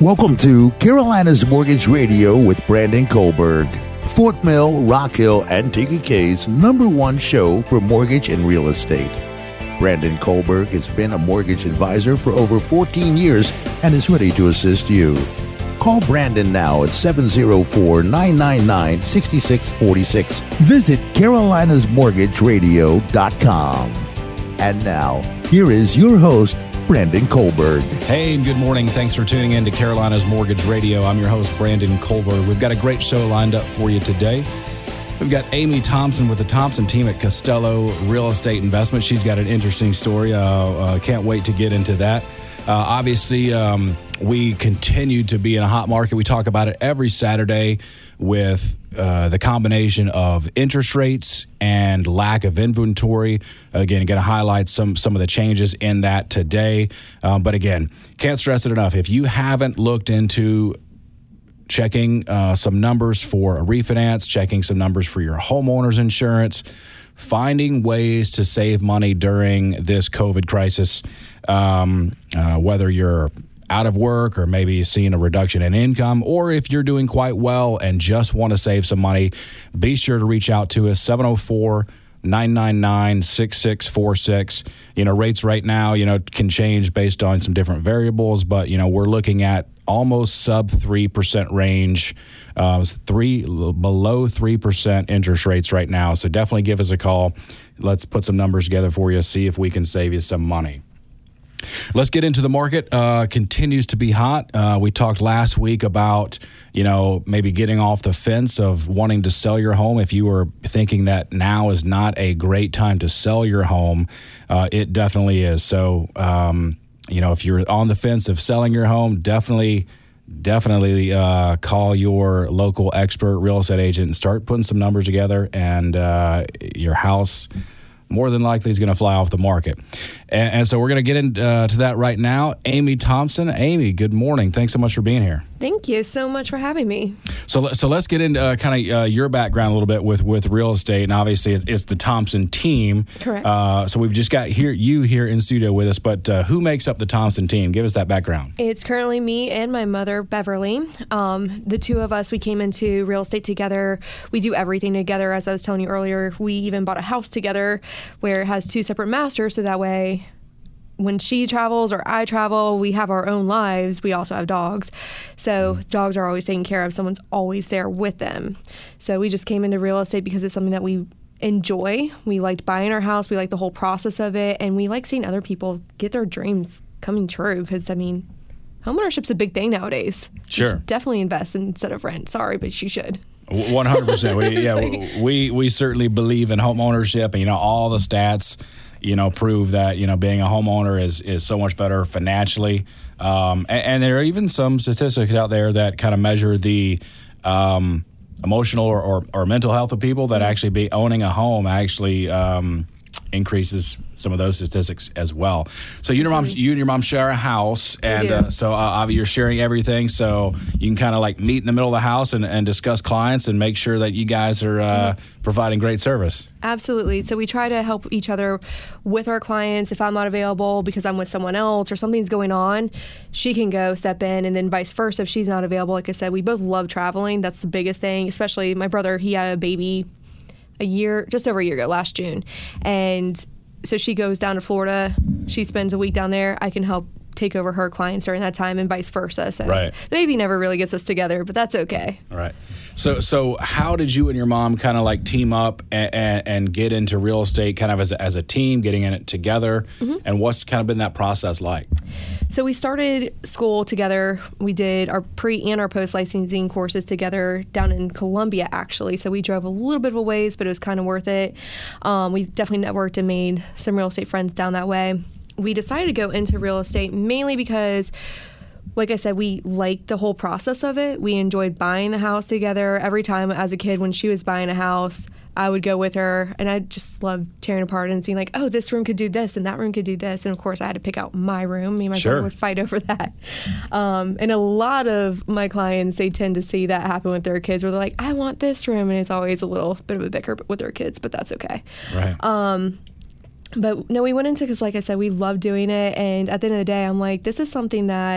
Welcome to Carolina's Mortgage Radio with Brandon Kohlberg, Fort Mill, Rock Hill, and TKK's #1 show for mortgage and real estate. Brandon Kohlberg has been a mortgage advisor for over 14 years and is ready to assist you. Call Brandon now at 704-999-6646. Visit carolinasmortgageradio.com. And now, here is your host, Brandon Kohlberg. Hey, and good morning. Thanks for tuning in to Carolina's Mortgage Radio. I'm your host, Brandon Kohlberg. We've got a great show lined up for you today. We've got Amy Thompson with the Thompson team at Costello Real Estate Investment. She's got an interesting story. Can't wait to get into that. Obviously, we continue to be in a hot market. We talk about it every Saturday with the combination of interest rates and lack of inventory. Again, going to highlight some of the changes in that today. But again, can't stress it enough. If you haven't looked into checking some numbers for a refinance, checking some numbers for your homeowner's insurance, finding ways to save money during this COVID crisis, whether you're out of work or maybe seeing a reduction in income, or if you're doing quite well and just want to save some money, be sure to reach out to us, 704-999-6646. Rates right now, can change based on some different variables, but, we're looking at almost sub 3% range, below 3% interest rates right now. So definitely give us a call. Let's put some numbers together for you, see if we can save you some money. Let's get into the market. Continues to be hot. We talked last week about, maybe getting off the fence of wanting to sell your home. If you were thinking that now is not a great time to sell your home, it definitely is. So, if you're on the fence of selling your home, definitely call your local expert real estate agent and start putting some numbers together, and your house more than likely is going to fly off the market. And so we're going to get into that right now. Amy Thompson. Amy, good morning. Thanks so much for being here. Thank you so much for having me. So let's get into kind of your background a little bit with real estate, and obviously it's the Thompson team. Correct. So we've just got you here in studio with us, but who makes up the Thompson team? Give us that background. It's currently me and my mother, Beverly. The two of us, we came into real estate together. We do everything together. As I was telling you earlier, we even bought a house together where it has two separate masters, so that way when she travels or I travel, we have our own lives. We also have dogs. So dogs are always taken care of. Someone's always there with them. So we just came into real estate because it's something that we enjoy. We liked buying our house. We like the whole process of it. And we like seeing other people get their dreams coming true because, homeownership's a big thing nowadays. Sure. You should definitely invest instead of rent. Sorry, but you should. 100%. We certainly believe in home ownership, and all the stats prove that being a homeowner is so much better financially, and there are even some statistics out there that kind of measure the emotional or mental health of people, that actually be owning a home actually increases some of those statistics as well. So you and your mom share a house, and so you're sharing everything, so you can kind of like meet in the middle of the house and discuss clients and make sure that you guys are providing great service. Absolutely. So we try to help each other with our clients. If I'm not available because I'm with someone else or something's going on, she can go step in, and then vice versa if she's not available. Like I said, we both love traveling. That's the biggest thing, especially my brother. He had a baby just over a year ago, last June. And so she goes down to Florida. She spends a week down there. I can help take over her clients during that time, and vice versa. So right. The baby never really gets us together, but that's okay. All right. So how did you and your mom kind of like team up and get into real estate kind of as a team, getting in it together? Mm-hmm. And what's kind of been that process like? So we started school together. We did our pre and our post licensing courses together down in Columbia, actually. So we drove a little bit of a ways, but it was kind of worth it. We definitely networked and made some real estate friends down that way. We decided to go into real estate mainly because, like I said, we liked the whole process of it. We enjoyed buying the house together. Every time as a kid when she was buying a house, I would go with her, and I just loved tearing apart and seeing like, oh, this room could do this and that room could do this. And of course, I had to pick out my room. Me and my brother would fight over that. And a lot of my clients, they tend to see that happen with their kids, where they're like, I want this room. And it's always a little bit of a bicker with their kids, but that's okay. Right. But no, we went into, because like I said, we love doing it. And at the end of the day, I'm like, this is something that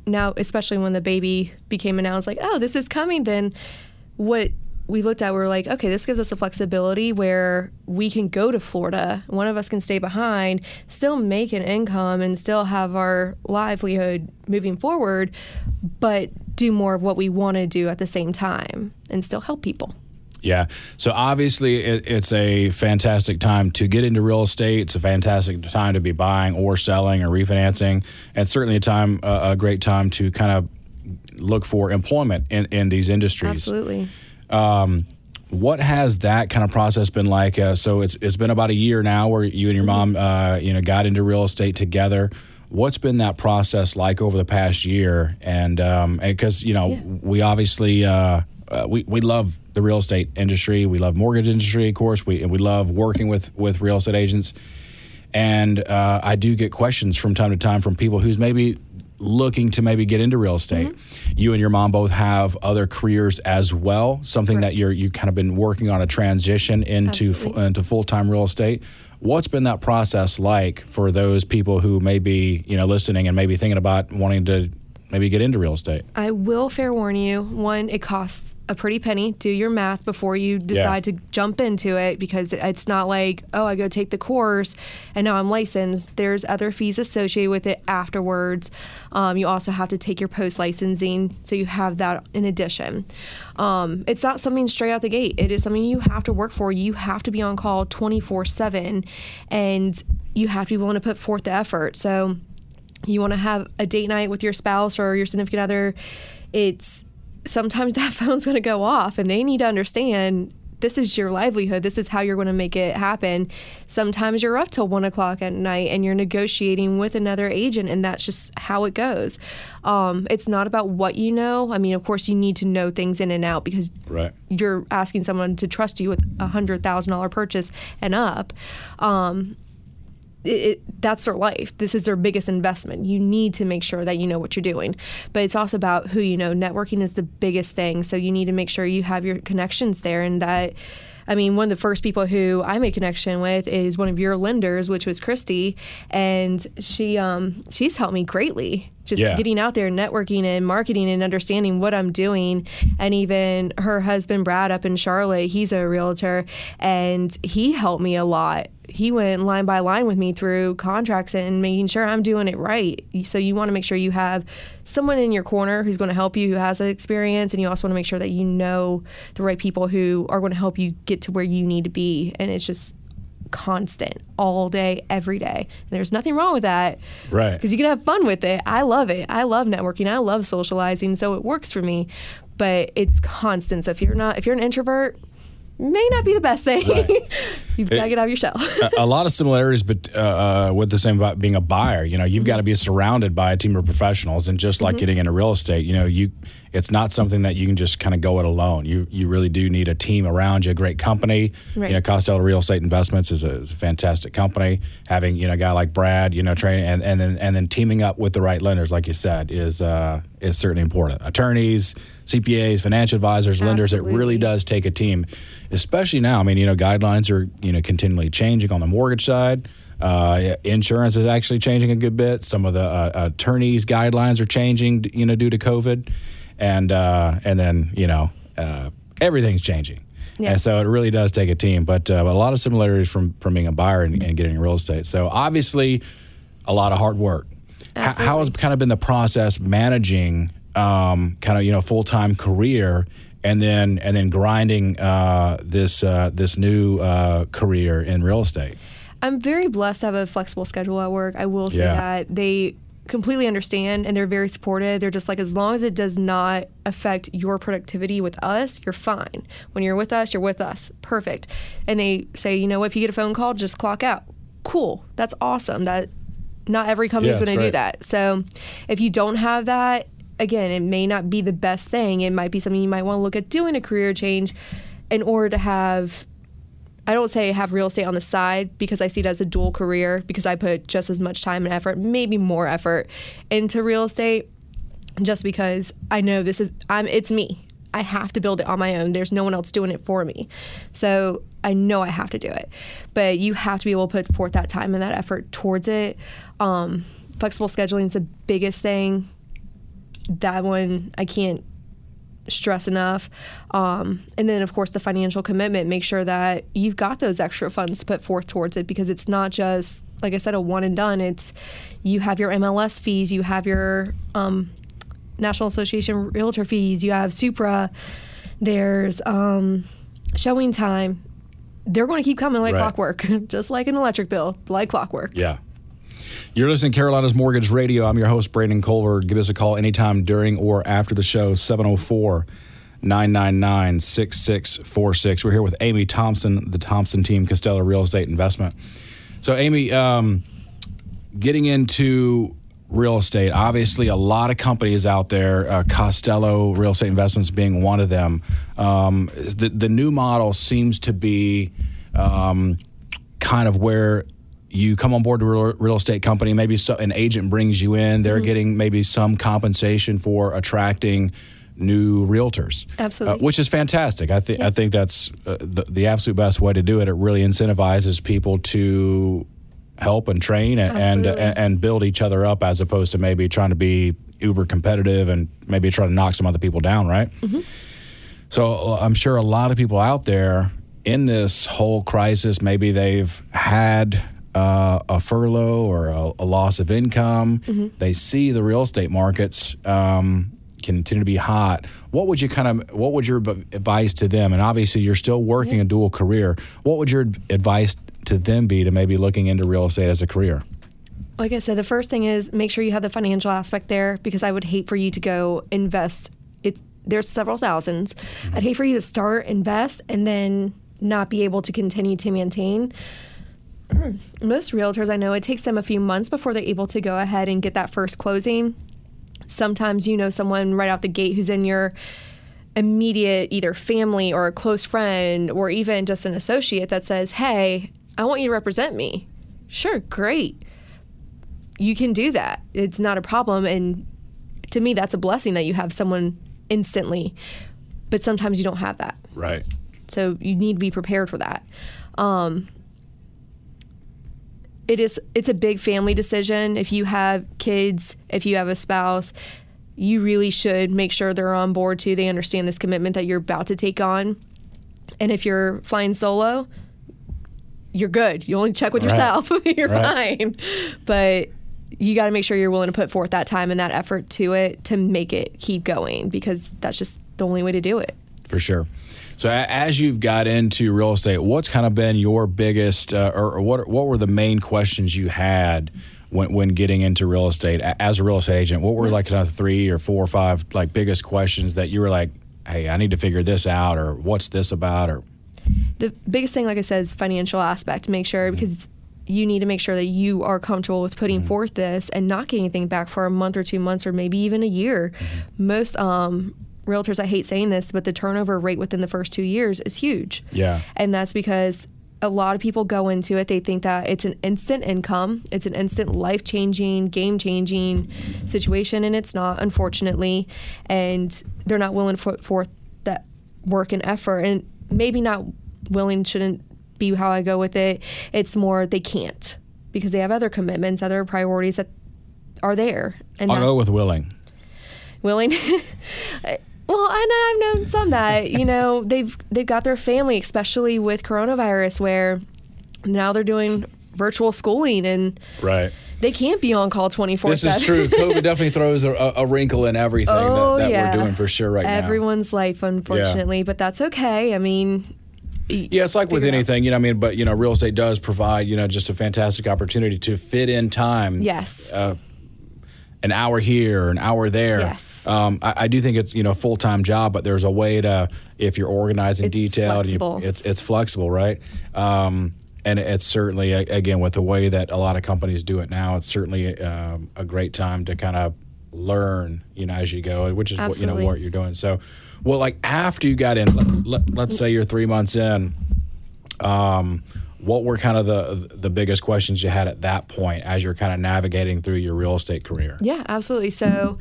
now, especially when the baby became announced, like, oh, this is coming, then what we looked at, we were like, okay, this gives us a flexibility where we can go to Florida. One of us can stay behind, still make an income and still have our livelihood moving forward, but do more of what we want to do at the same time and still help people. Yeah. So obviously it's a fantastic time to get into real estate. It's a fantastic time to be buying or selling or refinancing. And certainly a great time to kind of look for employment in these industries. Absolutely. What has that kind of process been like? So it's been about a year now where you and your mom, got into real estate together. What's been that process like over the past year? And because, we obviously, we love the real estate industry. We love mortgage industry, of course. We love working with real estate agents. And I do get questions from time to time from people who's maybe looking to maybe get into real estate. Mm-hmm. You and your mom both have other careers as well, something Correct. that you kind of been working on a transition into full-time real estate. What's been that process like for those people who may be, listening and maybe thinking about wanting to maybe get into real estate? I will fair warn you, one, it costs a pretty penny. Do your math before you decide to jump into it, because it's not like, oh, I go take the course and now I'm licensed. There's other fees associated with it afterwards. You also have to take your post-licensing, so you have that in addition. It's not something straight out the gate. It is something you have to work for. You have to be on call 24/7, and you have to be willing to put forth the effort. So you want to have a date night with your spouse or your significant other, it's sometimes that phone's going to go off, and they need to understand this is your livelihood. This is how you're going to make it happen. Sometimes you're up till 1 o'clock at night and you're negotiating with another agent, and that's just how it goes. It's not about what you know. I mean, of course, you need to know things in and out, because you're asking someone to trust you with $100,000 purchase and up. That's their life. This is their biggest investment. You need to make sure that you know what you're doing. But it's also about who you know. Networking is the biggest thing. So you need to make sure you have your connections there. And that, I mean, one of the first people who I made connection with is one of your lenders, which was Christy. And she's helped me greatly. Just getting out there, networking and marketing and understanding what I'm doing. And even her husband, Brad, up in Charlotte, he's a realtor, and he helped me a lot. He went line by line with me through contracts and making sure I'm doing it right. So you want to make sure you have someone in your corner who's going to help you, who has that experience, and you also want to make sure that you know the right people who are going to help you get to where you need to be. And it's just constant, all day, every day. And there's nothing wrong with that, right? Because you can have fun with it. I love it. I love networking. I love socializing, so it works for me. But it's constant. So if you're an introvert, may not be the best thing. Right. You've got to get out of your shell. A lot of similarities, but with the same about being a buyer. You've got to be surrounded by a team of professionals, and just like getting into real estate, it's not something that you can just kind of go it alone. You really do need a team around you, a great company. Right. Costello Real Estate Investments is a fantastic company. Having a guy like Brad, training and then teaming up with the right lenders, like you said, is certainly important. Attorneys, CPAs, financial advisors, lenders. It really does take a team, especially now. I mean, guidelines are continually changing on the mortgage side. Insurance is actually changing a good bit. Some of the attorneys' guidelines are changing, due to COVID. And then, everything's changing. Yeah. And so it really does take a team. But a lot of similarities from being a buyer and getting real estate. So obviously a lot of hard work. How has kind of been the process managing full-time career and then grinding this new career in real estate? I'm very blessed to have a flexible schedule at work. I will say that. They completely understand, and they're very supportive. They're just like, as long as it does not affect your productivity with us, you're fine. When you're with us, you're with us. Perfect. And they say, if you get a phone call, just clock out. Cool. That's awesome. That not every company is going to do that. So if you don't have that, again, it may not be the best thing. It might be something you might want to look at doing a career change in order to have, I don't say have real estate on the side, because I see it as a dual career, because I put just as much time and effort, maybe more effort into real estate, just because I know it's me. I have to build it on my own. There's no one else doing it for me. So I know I have to do it. But you have to be able to put forth that time and that effort towards it. Flexible scheduling is the biggest thing. that one I can't stress enough. And then, of course, the financial commitment. Make sure that you've got those extra funds to put forth towards it, because it's not just, like I said, a one and done. It's you have your MLS fees, you have your National Association Realtor fees, you have Supra, there's showing time. They're going to keep coming like clockwork, just like an electric bill, like clockwork. Yeah. You're listening to Carolina's Mortgage Radio. I'm your host, Brandon Colbert. Give us a call anytime during or after the show, 704-999-6646. We're here with Amy Thompson, the Thompson team, Costello Real Estate Investment. So, Amy, getting into real estate, obviously a lot of companies out there, Costello Real Estate Investments being one of them. The new model seems to be kind of where you come on board to a real estate company, maybe an agent brings you in, they're getting maybe some compensation for attracting new realtors. Absolutely. Which is fantastic. I think that's the absolute best way to do it. It really incentivizes people to help and train and build each other up, as opposed to maybe trying to be uber competitive and maybe try to knock some other people down, right? Mm-hmm. So I'm sure a lot of people out there in this whole crisis, maybe they've had a furlough or a loss of income. Mm-hmm. They see the real estate markets continue to be hot. What would your advice to them? And obviously you're still working a dual career. What would your advice to them be to maybe looking into real estate as a career? Like I said, the first thing is make sure you have the financial aspect there, because I would hate for you to go invest. There's several thousands. Mm-hmm. I'd hate for you to start, invest, and then not be able to continue to maintain. Most realtors I know, it takes them a few months before they're able to go ahead and get that first closing. Sometimes you know someone right out the gate who's in your immediate either family or a close friend or even just an associate that says, hey, I want you to represent me. Sure, great. You can do that. It's not a problem. And to me, that's a blessing that you have someone instantly. But sometimes you don't have that. Right. So you need to be prepared for that. It's a big family decision. If you have kids, if you have a spouse, you really should make sure they're on board too. They understand this commitment that you're about to take on. And if you're flying solo, you're good. You only check with yourself. You're fine. But you got to make sure you're willing to put forth that time and that effort to it to make it keep going, because that's just the only way to do it. For sure. So as you've got into real estate, what's kind of been your biggest or what were the main questions you had when getting into real estate as a real estate agent? What were like kind of 3 or 4 or 5 like biggest questions that you were like, hey, I need to figure this out, or what's this about? Or the biggest thing, like I said, is financial aspect. Make sure, because you need to make sure that you are comfortable with putting forth this and not getting anything back for a month or 2 months or maybe even a year. Most realtors, I hate saying this, but the turnover rate within the first 2 years is huge. Yeah. And that's because a lot of people go into it, they think that it's an instant income, it's an instant life-changing, game-changing situation, and it's not, unfortunately. And they're not willing to put forth that work and effort. And maybe not willing shouldn't be how I go with it. It's more they can't, because they have other commitments, other priorities that are there. And I'll go with willing. Willing? Well, and I've known some that, they've got their family, especially with coronavirus, where now they're doing virtual schooling and they can't be on call 24/7. This is true. COVID definitely throws a wrinkle in everything that we're doing for sure right now. Everyone's life, unfortunately, but that's okay. I mean, yeah, it's like with anything, but real estate does provide, just a fantastic opportunity to fit in time. Yes. An hour here, an hour there. Yes. I do think it's a full-time job, but there's a way to, if you're organized and detailed, it's flexible, right? And it's certainly, again, with the way that a lot of companies do it now, it's certainly a great time to kind of learn, as you go, which is what you're doing. So, well, like after you got in, let's say you're 3 months in. What were kind of the biggest questions you had at that point as you're kind of navigating through your real estate career? Yeah, absolutely. So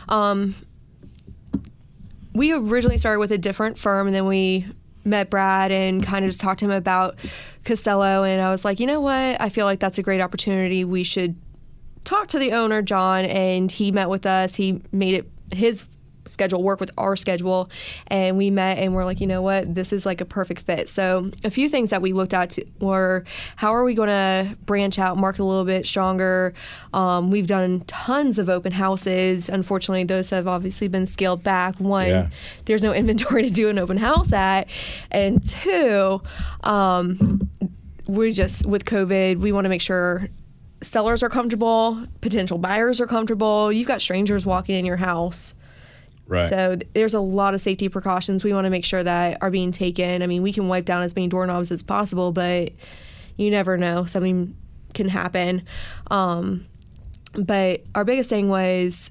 we originally started with a different firm, and then we met Brad and kind of just talked to him about Costello. And I was like, you know what? I feel like that's a great opportunity. We should talk to the owner, John. And he met with us. He made it his schedule work with our schedule, and we met and we're like, you know what, this is like a perfect fit. So a few things that we looked at were, how are we going to branch out, market a little bit stronger? We've done tons of open houses. Unfortunately, those have obviously been scaled back. One, there's no inventory to do an open house at, and two, we just, with COVID, we want to make sure sellers are comfortable, potential buyers are comfortable. You've got strangers walking in your house. Right. So there's a lot of safety precautions we want to make sure that are being taken. I mean, we can wipe down as many doorknobs as possible, but you never know. Something can happen. But our biggest thing was,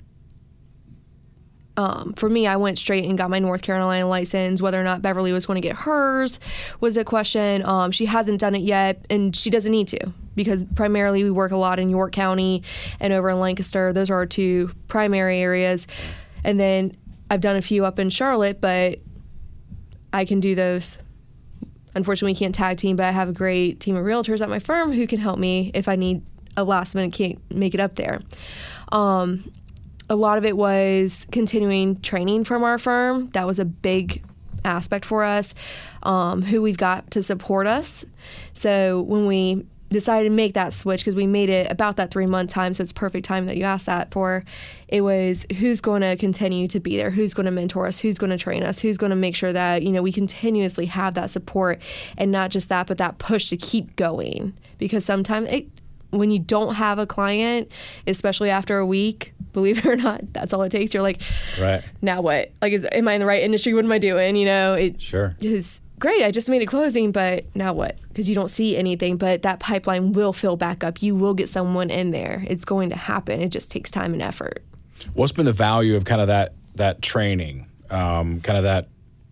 for me, I went straight and got my North Carolina license. Whether or not Beverly was going to get hers was a question. She hasn't done it yet, and she doesn't need to, because primarily we work a lot in York County and over in Lancaster. Those are our two primary areas. And then I've done a few up in Charlotte, but I can do those. Unfortunately, we can't tag team, but I have a great team of realtors at my firm who can help me if I need a last minute, can't make it up there. A lot of it was continuing training from our firm. That was a big aspect for us, who we've got to support us. So when we decided to make that switch, because we made it about that 3-month time, so it's perfect time that you asked that for, it was who's going to continue to be there, who's going to mentor us, who's going to train us, who's going to make sure that, you know, we continuously have that support, and not just that, but that push to keep going. Because sometimes when you don't have a client, especially after a week, believe it or not, that's all it takes. You're like, right, now what? Like, am I in the right industry? What am I doing? You know, it sure is great. I just made a closing, but now what? Because you don't see anything, but that pipeline will fill back up. You will get someone in there. It's going to happen. It just takes time and effort. What's been the value of kind of that training, kind of that,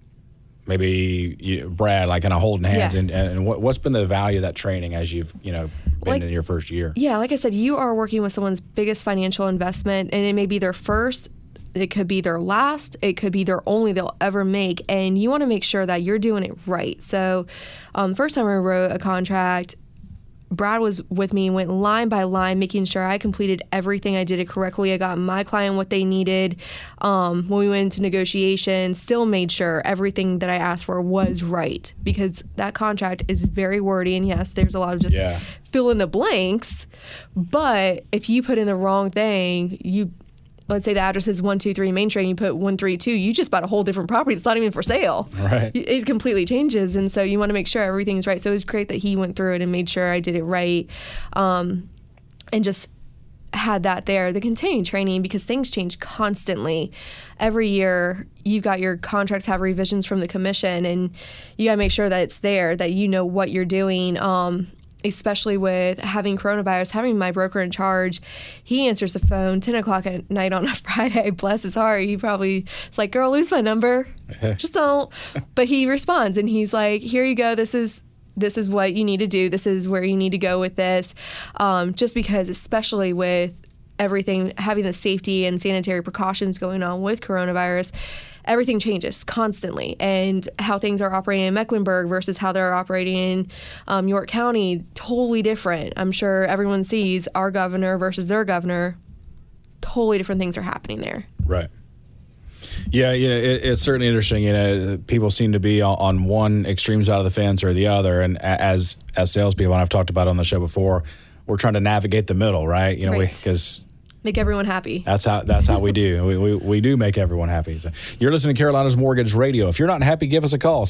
maybe Brad, like kind of holding hands, and what's been the value of that training as you've, you know, been in your first year? Yeah, like I said, you are working with someone's biggest financial investment, and it may be their first, it could be their last, it could be their only they'll ever make, and you want to make sure that you're doing it right. So the first time I wrote a contract, Brad was with me and went line by line, making sure I completed everything. I did it correctly. I got my client what they needed. When we went into negotiation, still made sure everything that I asked for was right, because that contract is very wordy. And yes, there's a lot of just fill in the blanks. But if you put in the wrong thing, let's say the address is 123 Main Street, and you put 132, you just bought a whole different property that's not even for sale. Right. It completely changes, and so you want to make sure everything's right. So it was great that he went through it and made sure I did it right, and just had that there. The continuing training, because things change constantly. Every year, you've got your contracts have revisions from the commission, and you got to make sure that it's there, that you know what you're doing. Especially with having coronavirus, having my broker in charge, he answers the phone 10 o'clock at night on a Friday. Bless his heart. He probably is like, girl, lose my number. Just don't. But he responds, and he's like, here you go. This is what you need to do. This is where you need to go with this. Just because, especially with everything, having the safety and sanitary precautions going on with coronavirus, everything changes constantly, and how things are operating in Mecklenburg versus how they're operating in York County, totally different. I'm sure everyone sees our governor versus their governor. Totally different things are happening there. Right. Yeah, you know, it's certainly interesting. You know, people seem to be on one extreme side of the fence or the other, and as salespeople, and I've talked about it on the show before, we're trying to navigate the middle, right? You know, because make everyone happy. That's how we do. We do make everyone happy. So you're listening to Carolina's Mortgage Radio. If you're not happy, give us a call,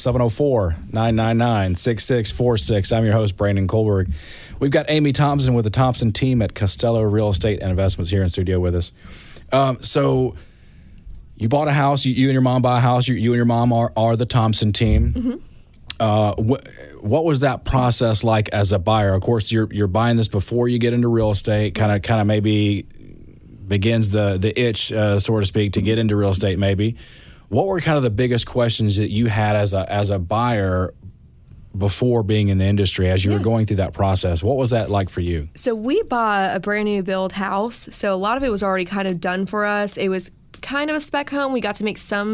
704-999-6646. I'm your host, Brandon Kohlberg. We've got Amy Thompson with the Thompson team at Costello Real Estate and Investments here in studio with us. So you bought a house. You and your mom bought a house. You and your mom are the Thompson team. Mm-hmm. What was that process like as a buyer? Of course, you're buying this before you get into real estate. Kind of maybe begins the itch, so to speak, to get into real estate. Maybe what were kind of the biggest questions that you had as a buyer before being in the industry as you were going through that process? What was that like for you? So we bought a brand new build house. So a lot of it was already kind of done for us. It was kind of a spec home. We got to make some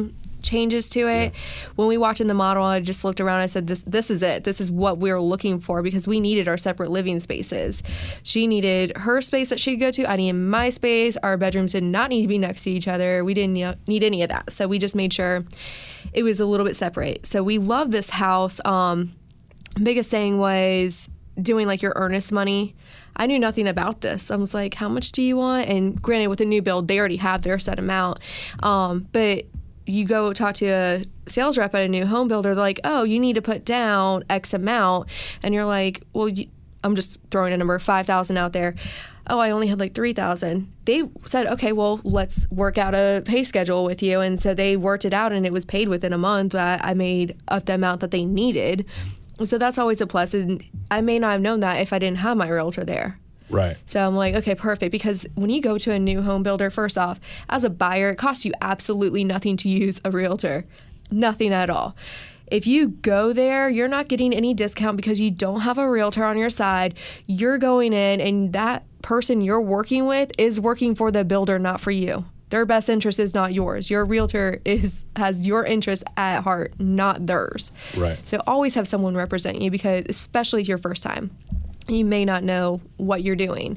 changes to it. When we walked in the model, I just looked around and I said, this is it. This is what we're looking for, because we needed our separate living spaces. She needed her space that she could go to. I needed my space. Our bedrooms did not need to be next to each other. We didn't need any of that. So we just made sure it was a little bit separate. So we love this house. Biggest thing was doing like your earnest money. I knew nothing about this. I was like, how much do you want? And granted, with a new build, they already have their set amount. But you go talk to a sales rep at a new home builder, they're like, oh, you need to put down X amount. And you're like, well, I'm just throwing a number, 5,000 out there. Oh, I only had like 3,000. They said, okay, well, let's work out a pay schedule with you. And so they worked it out, and it was paid within a month. I made up the amount that they needed. So that's always a plus. And I may not have known that if I didn't have my realtor there. Right. So I'm like, okay, perfect. Because when you go to a new home builder, first off, as a buyer, it costs you absolutely nothing to use a realtor. Nothing at all. If you go there, you're not getting any discount because you don't have a realtor on your side. You're going in, and that person you're working with is working for the builder, not for you. Their best interest is not yours. Your realtor has your interest at heart, not theirs. Right. So always have someone represent you, because especially if you're first time, you may not know what you're doing.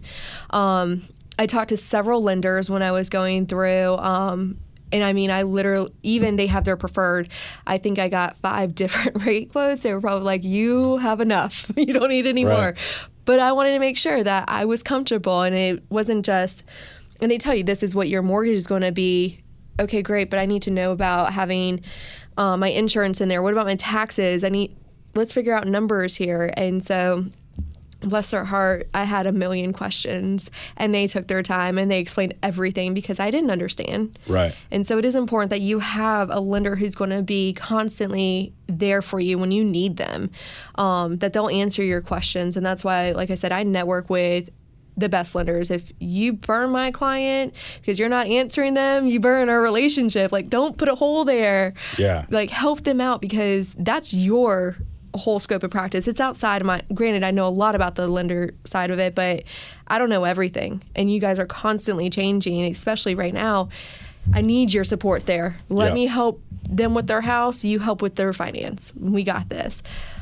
I talked to several lenders when I was going through, and I mean, I literally, even they have their preferred. I think I got 5 different rate quotes. They were probably like, you have enough. You don't need any more. But I wanted to make sure that I was comfortable, and it wasn't just, and they tell you this is what your mortgage is going to be. Okay, great, but I need to know about having my insurance in there. What about my taxes? Let's figure out numbers here. And so, bless their heart, I had a million questions, and they took their time and they explained everything because I didn't understand. Right. And so it is important that you have a lender who's going to be constantly there for you when you need them, that they'll answer your questions. And that's why, like I said, I network with the best lenders. If you burn my client because you're not answering them, you burn our relationship. Like, don't put a hole there. Yeah. Like, help them out, because that's your whole scope of practice. It's outside of my, granted, I know a lot about the lender side of it, but I don't know everything. And you guys are constantly changing, especially right now. I need your support there. Let me help them with their house. You help with their finance. We got this.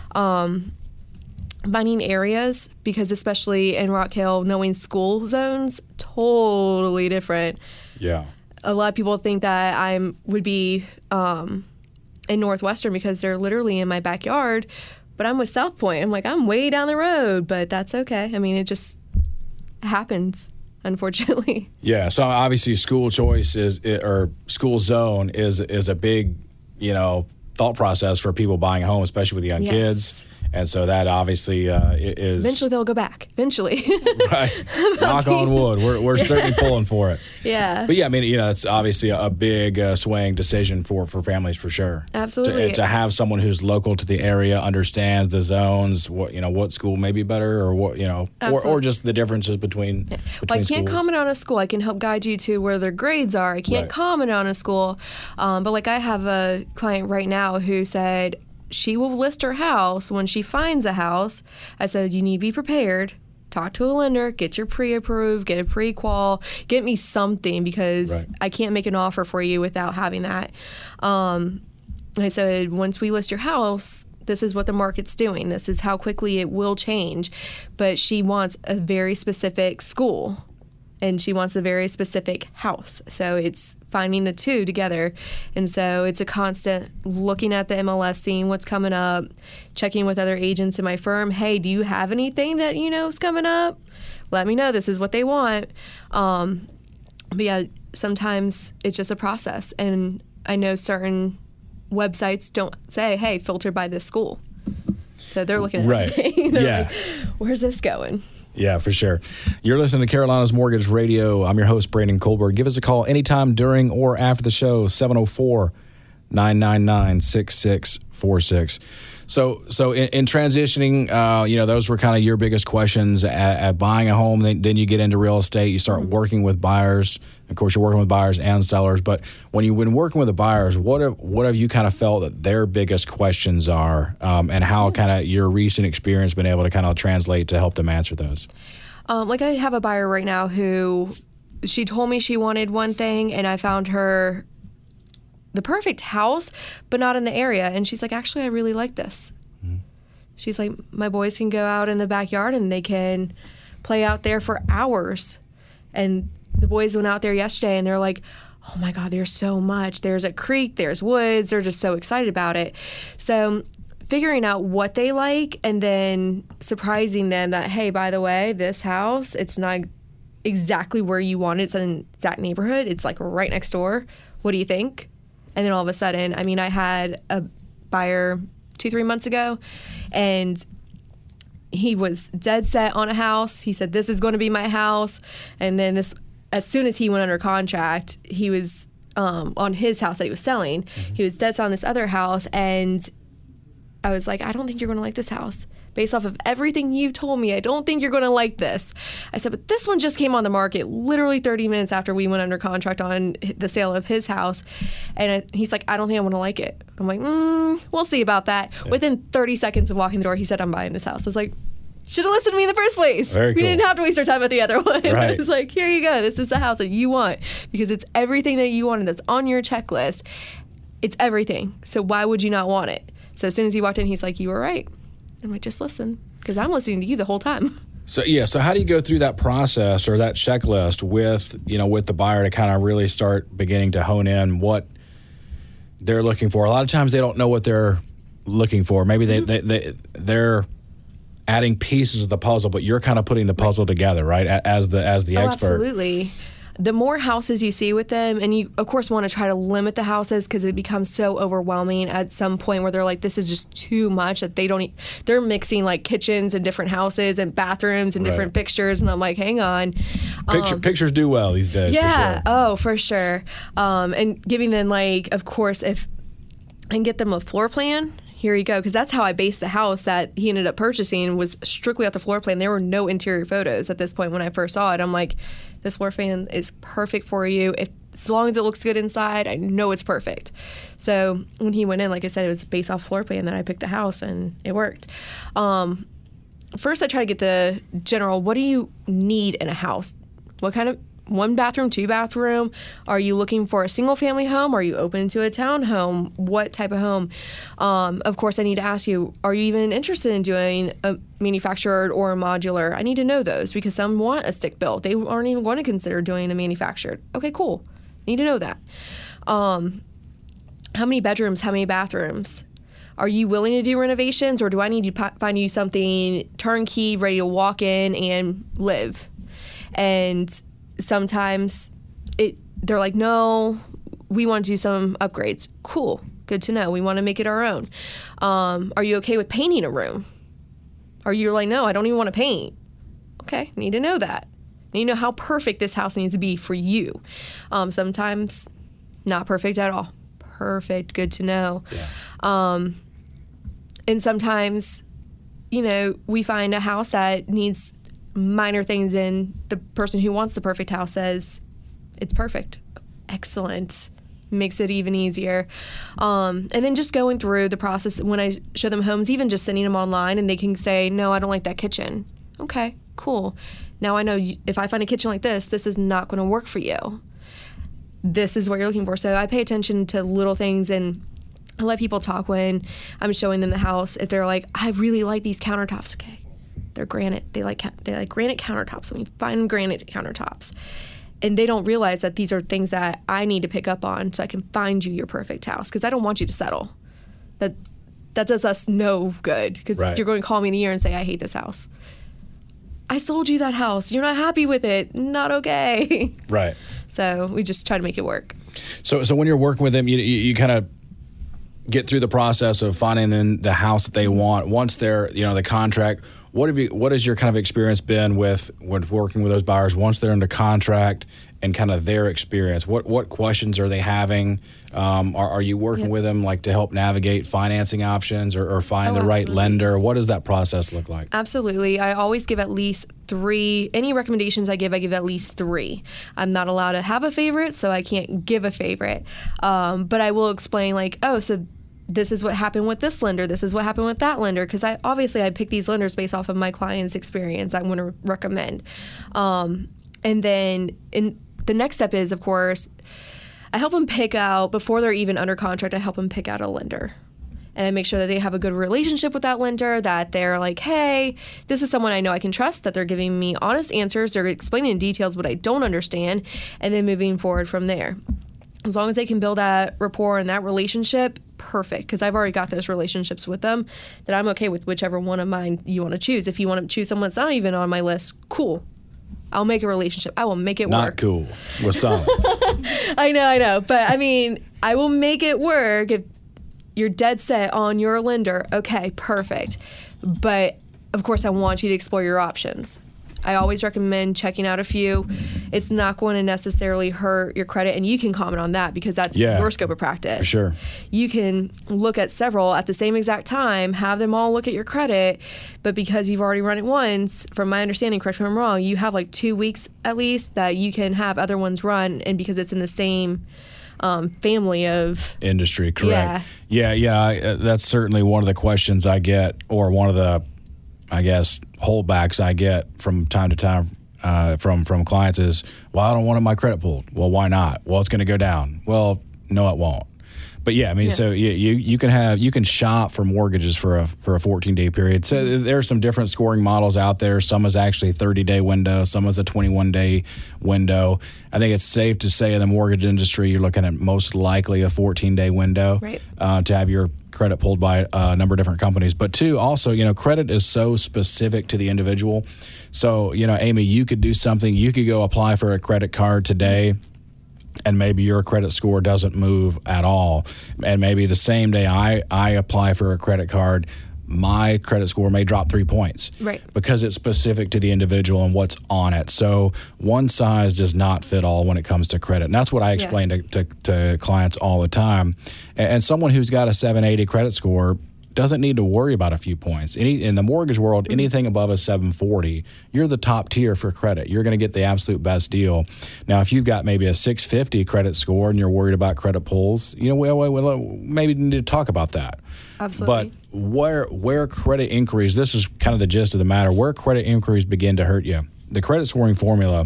Finding areas, because especially in Rock Hill, knowing school zones, totally different. Yeah. A lot of people think that I would be in Northwestern because they're literally in my backyard, but I'm with South Point. I'm like, I'm way down the road, but that's okay. I mean, it just happens, unfortunately. Yeah. So obviously, school choice or school zone is a big, thought process for people buying a home, especially with young kids. And so that obviously is... Eventually they'll go back. Eventually. Right. Knock on wood. We're certainly pulling for it. Yeah. But yeah, I mean, it's obviously a big swaying decision for families for sure. Absolutely. To have someone who's local to the area, understands the zones, what school may be better, or what, or just the differences between I can't schools. comment on a school. I can help guide you to where their grades are. I can't comment on a school. But like, I have a client right now who said, she will list her house when she finds a house. I said, you need to be prepared. Talk to a lender, get your pre-approved, get a pre-qual, get me something, because I can't make an offer for you without having that. I said, once we list your house, this is what the market's doing. This is how quickly it will change. But she wants a very specific school, and she wants a very specific house. So it's finding the two together. And so it's a constant looking at the MLS, seeing what's coming up, checking with other agents in my firm. Hey, do you have anything that is coming up? Let me know. This is what they want. But yeah, sometimes it's just a process. And I know certain websites don't say, hey, filter by this school. So they're looking at everything. They're like, where's this going? Yeah, for sure. You're listening to Carolina's Mortgage Radio. I'm your host, Brandon Colberg. Give us a call anytime during or after the show, 704-999-6646. So in transitioning, those were kind of your biggest questions at buying a home. Then you get into real estate. You start working with buyers. Of course, you're working with buyers and sellers. But when you've been working with the buyers, what have you kind of felt that their biggest questions are, and how kind of your recent experience been able to kind of translate to help them answer those? Like, I have a buyer right now who, she told me she wanted one thing, and I found her the perfect house, but not in the area. And she's like, actually, I really like this. She's like, my boys can go out in the backyard and they can play out there for hours. And the boys went out there yesterday and they're like, oh my God, there's so much. There's a creek, there's woods. They're just so excited about it. So figuring out what they like and then surprising them that, hey, by the way, this house, it's not exactly where you want it. It's in an exact neighborhood. It's like right next door. What do you think? And then all of a sudden, I mean, I had a buyer 2-3 months ago, and he was dead set on a house. He said, this is going to be my house. And then as soon as he went under contract, he was on his house that he was selling. He was dead set on this other house. And I was like, I don't think you're going to like this house. Based off of everything you've told me, I don't think you're going to like this. I said, but this one just came on the market literally 30 minutes after we went under contract on the sale of his house. And he's like, I don't think I want to like it. I'm like, we'll see about that. Yeah. Within 30 seconds of walking the door, he said, I'm buying this house. I was like, should have listened to me in the first place. Very cool. We didn't have to waste our time with the other one. Right. I was like, here you go. This is the house that you want because it's everything that you wanted that's on your checklist. It's everything. So why would you not want it? So as soon as he walked in, he's like, you were right. I'm like, just listen, because I'm listening to you the whole time. So how do you go through that process or that checklist with the buyer to kind of really start beginning to hone in what they're looking for? A lot of times they don't know what they're looking for. Maybe they're adding pieces of the puzzle, but you're kind of putting the puzzle together, right? As the expert. Absolutely. The more houses you see with them, and you, of course, want to try to limit the houses because it becomes so overwhelming at some point where they're like, this is just too much that they're mixing like kitchens and different houses and bathrooms and different fixtures. And I'm like, hang on. Pictures do well these days. Yeah. For sure. Oh, for sure. And giving them like, of course, if I can get them a floor plan, here you go. Because that's how I based the house that he ended up purchasing was strictly off the floor plan. There were no interior photos at this point when I first saw it. I'm like, this floor plan is perfect for you. As long as it looks good inside, I know it's perfect. So when he went in, like I said, it was based off floor plan that I picked the house, and it worked. First, I try to get the general, what do you need in a house? What kind of 1 bathroom, 2 bathroom? Are you looking for a single family home? Are you open to a townhome? What type of home? Of course, I need to ask you, are you even interested in doing a manufactured or a modular? I need to know those because some want a stick built. They aren't even going to consider doing a manufactured. Okay, cool. Need to know that. How many bedrooms? How many bathrooms? Are you willing to do renovations, or do I need to find you something turnkey, ready to walk in and live? And sometimes they're like, no, we want to do some upgrades. Cool. Good to know. We want to make it our own. Are you okay with painting a room? Are you like, no, I don't even want to paint. Okay. Need to know that. Need to know how perfect this house needs to be for you. Sometimes not perfect at all. Perfect. Good to know. Yeah. And sometimes, we find a house that needs minor things, and the person who wants the perfect house says it's perfect. Excellent. Makes it even easier. And then just going through the process when I show them homes, even just sending them online, and they can say, no, I don't like that kitchen. Okay, cool. Now I know if I find a kitchen like this is not going to work for you. This is what you're looking for. So I pay attention to little things, and I let people talk when I'm showing them the house. If they're like, I really like these countertops. Okay. They're granite. They like granite countertops. I mean, fine granite countertops. And they don't realize that these are things that I need to pick up on so I can find you your perfect house, because I don't want you to settle. That does us no good, because you're going to call me in a year and say, I hate this house. I sold you that house. You're not happy with it. Not okay. Right. So we just try to make it work. So when you're working with them, you kind of get through the process of finding the house that they want. Once they're, the contract, what has your kind of experience been with working with those buyers once they're under contract and kind of their experience? What questions are they having? Are you working with them like to help navigate financing options or find the right lender? What does that process look like? Absolutely. I always give at least 3. Any recommendations I give at least 3. I'm not allowed to have a favorite, so I can't give a favorite. But I will explain so this is what happened with this lender. This is what happened with that lender. Because I pick these lenders based off of my client's experience. I'm going to recommend. And then the next step is, of course, I help them pick out, before they're even under contract, I help them pick out a lender. And I make sure that they have a good relationship with that lender, that they're like, hey, this is someone I know I can trust, that they're giving me honest answers, they're explaining in details what I don't understand, and then moving forward from there. As long as they can build that rapport and that relationship, perfect, because I've already got those relationships with them, that I'm okay with whichever one of mine you want to choose. If you want to choose someone that's not even on my list, cool. I'll make a relationship. I will make it work. Not cool. With some. I know. But, I mean, I will make it work if you're dead set on your lender. Okay, perfect. But, of course, I want you to explore your options. I always recommend checking out a few. It's not going to necessarily hurt your credit, and you can comment on that because that's your scope of practice. For sure. You can look at several at the same exact time, have them all look at your credit, but because you've already run it once, from my understanding, correct me if I'm wrong, you have like 2 weeks at least that you can have other ones run, and because it's in the same family of industry, correct? Yeah. That's certainly one of the questions I get, or one of the, I guess, holdbacks I get from time to time from clients is, well, I don't want my credit pulled. Well, why not? Well, it's going to go down. Well, no, it won't. But so you can shop for mortgages for a 14-day period. So there's some different scoring models out there. Some is actually a 30-day window. Some is a 21-day window. I think it's safe to say in the mortgage industry, you're looking at most likely a 14-day window to have your credit pulled by a number of different companies. But two, also, credit is so specific to the individual. So, Amy, you could do something. You could go apply for a credit card today, and maybe your credit score doesn't move at all. And maybe the same day I apply for a credit card, my credit score may drop 3 points. Right. Because it's specific to the individual and what's on it. So one size does not fit all when it comes to credit. And that's what I explain to clients all the time. And someone who's got a 780 credit score doesn't need to worry about a few points. In the mortgage world, anything above a 740, you're the top tier for credit. You're going to get the absolute best deal. Now, if you've got maybe a 650 credit score and you're worried about credit pulls, we maybe need to talk about that. Absolutely. But where credit inquiries, this is kind of the gist of the matter, where credit inquiries begin to hurt you. The credit scoring formula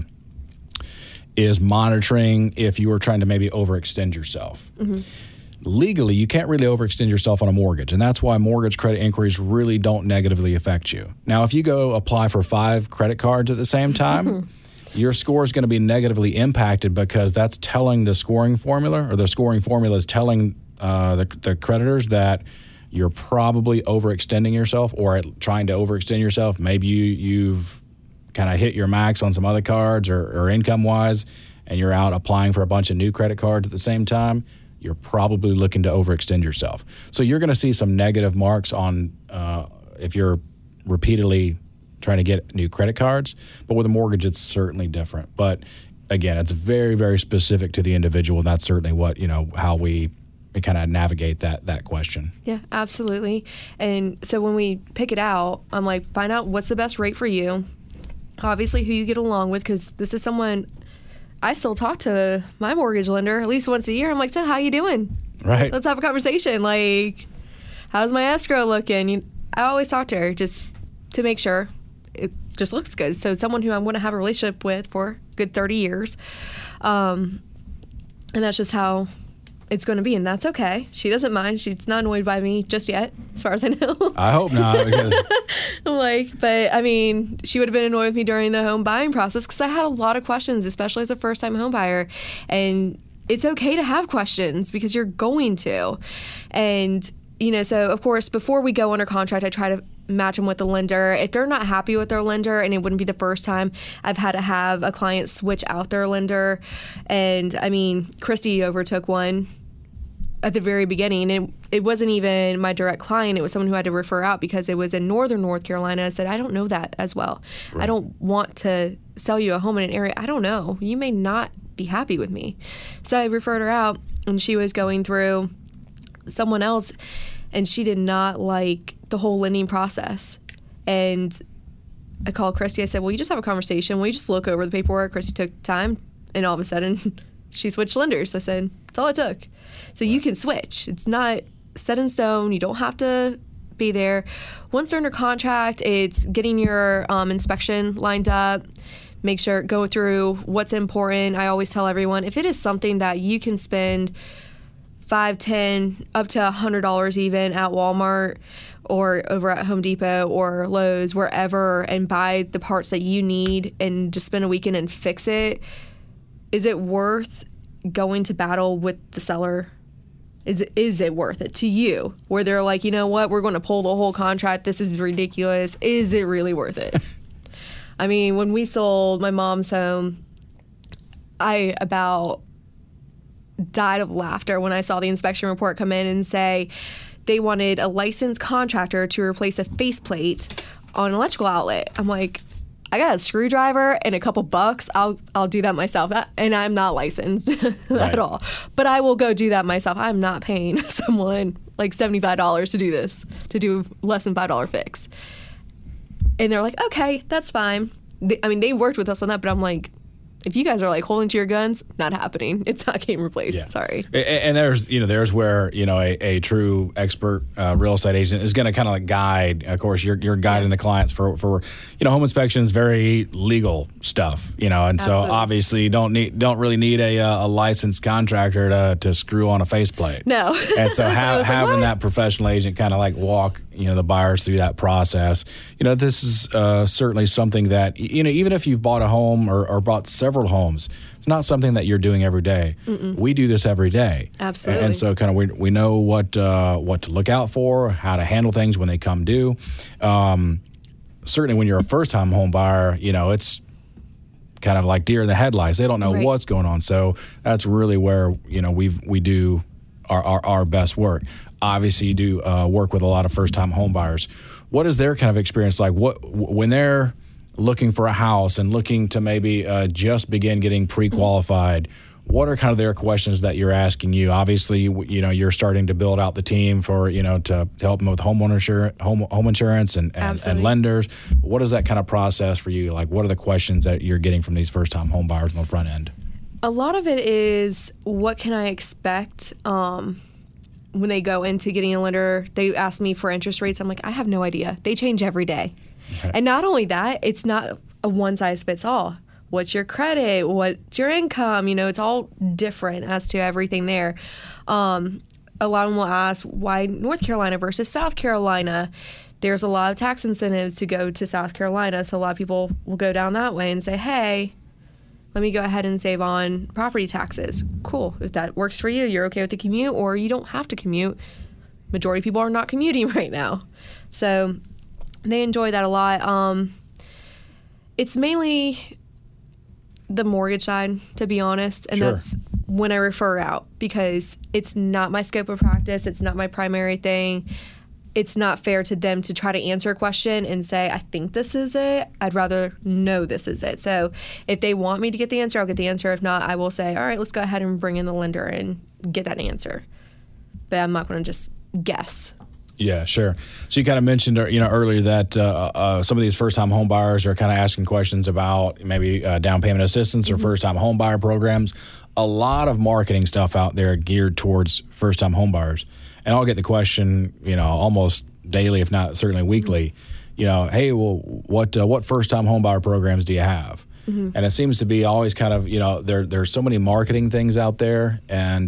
is monitoring if you are trying to maybe overextend yourself. Mm-hmm. Legally, you can't really overextend yourself on a mortgage, and that's why mortgage credit inquiries really don't negatively affect you. Now, if you go apply for 5 credit cards at the same time, your score is going to be negatively impacted because that's telling the scoring formula, or the scoring formula is telling the creditors that you're probably overextending yourself or trying to overextend yourself. Maybe you've kind of hit your max on some other cards or income-wise, and you're out applying for a bunch of new credit cards at the same time. You're probably looking to overextend yourself. So you're going to see some negative marks on if you're repeatedly trying to get new credit cards. But with a mortgage, it's certainly different. But again, it's very, very specific to the individual, and that's certainly what, how we kind of navigate that question. Yeah, absolutely. And so when we pick it out, I'm like, find out what's the best rate for you. Obviously, who you get along with, because this is someone. I still talk to my mortgage lender at least once a year. I'm like, so how you doing? Right. Let's have a conversation. Like, how's my escrow looking? I always talk to her just to make sure it just looks good. So someone who I'm going to have a relationship with for a good 30 years. And that's just how it's going to be. And that's okay. She doesn't mind. She's not annoyed by me just yet, as far as I know. I hope not. Because but I mean, she would have been annoyed with me during the home buying process because I had a lot of questions, especially as a first-time home buyer. And it's okay to have questions because you're going to. And, so of course, before we go under contract, I try to match them with the lender. If they're not happy with their lender, and it wouldn't be the first time I've had to have a client switch out their lender. And I mean, Christy overtook one at the very beginning, and it wasn't even my direct client. It was someone who had to refer out because it was in northern North Carolina. I said, I don't know that as well. Right. I don't want to sell you a home in an area I don't know. You may not be happy with me. So I referred her out, and she was going through someone else, and she did not like the whole lending process. And I called Christy. I said, well, you just have a conversation. Will you just look over the paperwork? Christy took time, and all of a sudden she switched lenders. I said, that's all it took. So you can switch. It's not set in stone. You don't have to be there. Once they're under contract, it's getting your inspection lined up, make sure, go through what's important. I always tell everyone, if it is something that you can spend $5, $10, up to $100 even at Walmart or over at Home Depot or Lowe's, wherever, and buy the parts that you need and just spend a weekend and fix it, is it worth going to battle with the seller? Is it worth it to you? Where they're like, you know what, we're going to pull the whole contract. This is ridiculous. Is it really worth it? I mean, when we sold my mom's home, I about died of laughter when I saw the inspection report come in and say they wanted a licensed contractor to replace a faceplate on an electrical outlet. I'm like, I got a screwdriver and a couple bucks. I'll do that myself. And I'm not licensed at all. But I will go do that myself. I'm not paying someone like $75 to do this, to do less than $5 fix. And they're like, okay, that's fine. They worked with us on that, but I'm like, if you guys are like holding to your guns, not happening. It's not getting replaced. Yeah. Sorry. And there's where a true expert real estate agent is going to kind of like guide. Of course, you're guiding the clients for home inspections, very legal stuff. And Absolutely. So obviously you don't really need a licensed contractor to screw on a faceplate. No. And so having that professional agent kind of like walk the buyers through that process. This is certainly something that even if you've bought a home or bought several homes, it's not something that you're doing every day. Mm-mm. We do this every day. Absolutely. And so kind of we know what to look out for, how to handle things when they come due. Certainly when you're a first-time home buyer, it's kind of like deer in the headlights. They don't know what's going on. So that's really where we do our best work. Obviously, you do work with a lot of first-time home buyers. What is their kind of experience like? When they're looking for a house and looking to maybe just begin getting pre-qualified, what are kind of their questions that you're asking you? Obviously, you're starting to build out the team for to help them with home insurance and lenders. What is that kind of process for you? Like, what are the questions that you're getting from these first-time home buyers on the front end? A lot of it is, what can I expect when they go into getting a lender? They ask me for interest rates. I'm like, I have no idea. They change every day. Okay. And not only that, it's not a one-size-fits-all. What's your credit? What's your income? It's all different as to everything there. A lot of them will ask, why North Carolina versus South Carolina? There's a lot of tax incentives to go to South Carolina, so a lot of people will go down that way and say, hey, let me go ahead and save on property taxes. Cool. If that works for you, you're okay with the commute, or you don't have to commute. Majority of people are not commuting right now. So they enjoy that a lot. It's mainly the mortgage side, to be honest, and that's when I refer out, because it's not my scope of practice. It's not my primary thing. It's not fair to them to try to answer a question and say, I think this is it. I'd rather know this is it. So if they want me to get the answer, I'll get the answer. If not, I will say, all right, let's go ahead and bring in the lender and get that answer. But I'm not going to just guess. Yeah, sure. So you kind of mentioned, earlier that some of these first-time home buyers are kind of asking questions about maybe down payment assistance or first-time home buyer programs. A lot of marketing stuff out there geared towards first-time home buyers. And I'll get the question, almost daily, if not certainly weekly, hey, well, what first-time home buyer programs do you have? Mm-hmm. And it seems to be always kind of, there's so many marketing things out there, and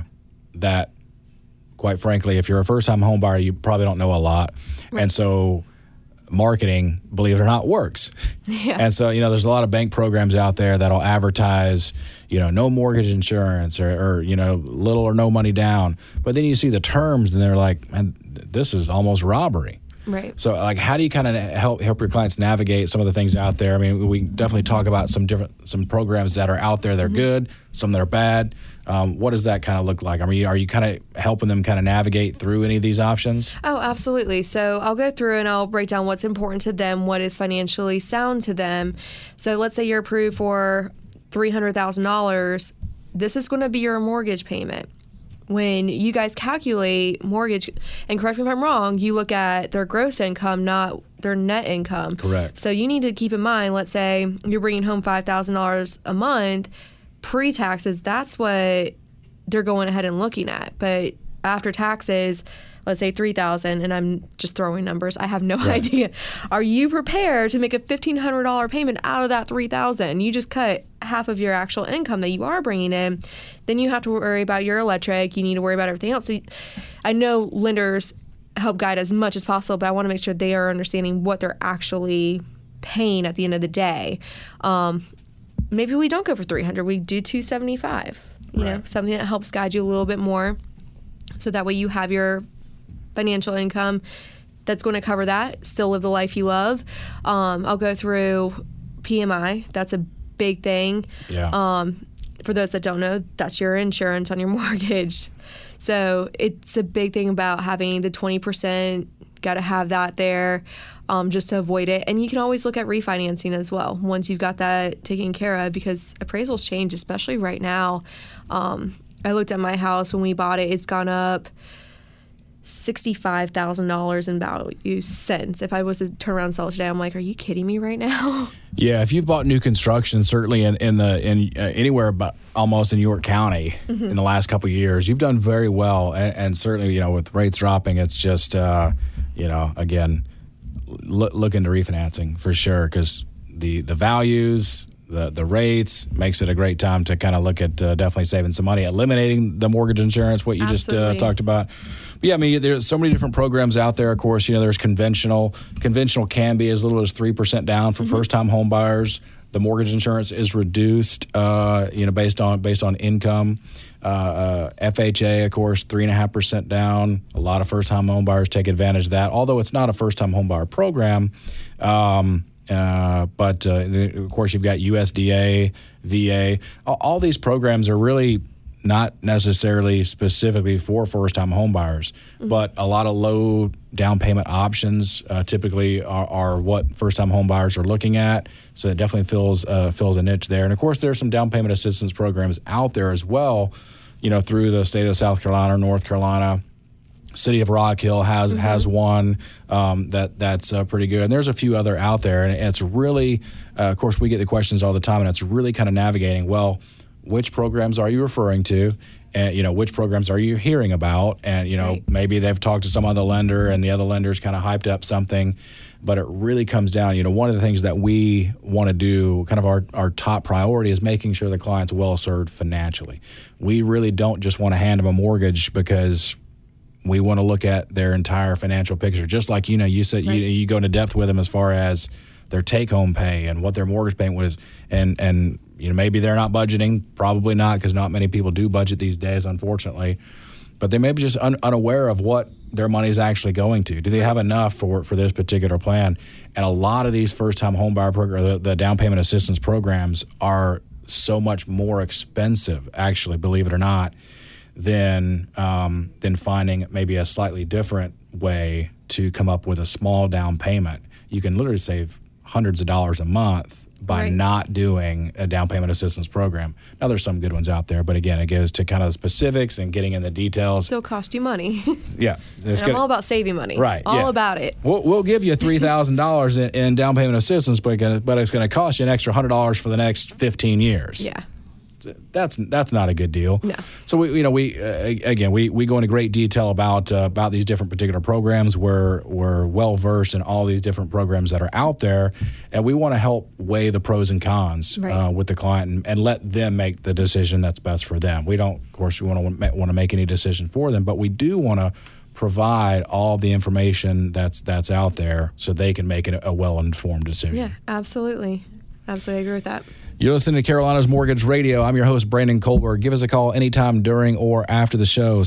that, quite frankly, if you're a first-time home buyer, you probably don't know a lot. Right. And so marketing, believe it or not, works. Yeah. And so, there's a lot of bank programs out there that'll advertise, no mortgage insurance or little or no money down. But then you see the terms and they're like, man, this is almost robbery. Right. So, like, how do you kind of help your clients navigate some of the things out there? I mean, we definitely talk about some programs that are out there that are good, some that are bad. What does that kind of look like? I mean, are you kind of helping them kind of navigate through any of these options? Oh, absolutely. So I'll go through and I'll break down what's important to them, what is financially sound to them. So let's say you're approved for $300,000. This is going to be your mortgage payment. When you guys calculate mortgage, and correct me if I'm wrong, you look at their gross income, not their net income. Correct. So you need to keep in mind, let's say you're bringing home $5,000 a month, pre-taxes, that's what they're going ahead and looking at. But after taxes, let's say $3,000, and I'm just throwing numbers, I have no idea. Are you prepared to make a $1,500 payment out of that $3,000? You just cut half of your actual income that you are bringing in. Then you have to worry about your electric. You need to worry about everything else. So I know lenders help guide as much as possible, but I want to make sure they are understanding what they're actually paying at the end of the day. Maybe we don't go for $300. We do $275. You know, something that helps guide you a little bit more. So that way you have your financial income that's going to cover that, still live the life you love. I'll go through PMI. That's a big thing. Yeah. For those that don't know, that's your insurance on your mortgage. So it's a big thing about having the 20%, got to have that there just to avoid it. And you can always look at refinancing as well once you've got that taken care of, because appraisals change, especially right now. I looked at my house when we bought it. It's gone up $65,000 in value since. If I was to turn around and sell it today, I'm like, are you kidding me right now? Yeah, if you've bought new construction, certainly in anywhere but almost in York County in the last couple of years, you've done very well. And certainly, with rates dropping, it's just, again, look into refinancing for sure, because the values, the rates makes it a great time to kind of look at definitely saving some money, eliminating the mortgage insurance, what you Absolutely. just talked about. But yeah, I mean, there's so many different programs out there. Of course, there's conventional. Conventional can be as little as 3% down for first-time home buyers. The mortgage insurance is reduced, based on income. FHA, of course, 3.5% down. A lot of first-time home buyers take advantage of that, although it's not a first-time home buyer program. But of course, you've got USDA, VA. All these programs are really not necessarily specifically for first-time home buyers, but a lot of low down payment options typically are what first-time home buyers are looking at. So it definitely fills a niche there. And of course, there's some down payment assistance programs out there as well, through the state of South Carolina, North Carolina. City of Rock Hill has one that's pretty good, and there's a few other out there, and it's really, of course, we get the questions all the time, and it's really kind of navigating, well, which programs are you referring to, and which programs are you hearing about, and maybe they've talked to some other lender, and the other lender's kind of hyped up something, but it really comes down, one of the things that we want to do, kind of our top priority, is making sure the client's well served financially. We really don't just want to hand them a mortgage because we want to look at their entire financial picture, just like you said. Right. You go into depth with them as far as their take-home pay and what their mortgage payment was, and maybe they're not budgeting, probably not, because not many people do budget these days, unfortunately. But they may be just unaware of what their money is actually going to. Do they have enough for this particular plan? And a lot of these first-time home buyer programs, the down payment assistance programs, are so much more expensive, actually, believe it or not, than finding maybe a slightly different way to come up with a small down payment. You can literally save hundreds of dollars a month by not doing a down payment assistance program. Now, there's some good ones out there, but again, it goes to kind of the specifics and getting in the details. Still cost you money. Yeah. I'm all about saving money. Right. All about it. We'll give you $3,000 in down payment assistance, but it's going to cost you an extra $100 for the next 15 years. Yeah. That's not a good deal. No. So we go into great detail about these different particular programs. We're well versed in all these different programs that are out there, and we want to help weigh the pros and cons with the client and let them make the decision that's best for them. We don't, of course, we want to make any decision for them, but we do want to provide all the information that's out there so they can make a well-informed decision. Yeah, absolutely. Absolutely agree with that. You're listening to Carolina's Mortgage Radio. I'm your host, Brandon Kohlberg. Give us a call anytime during or after the show,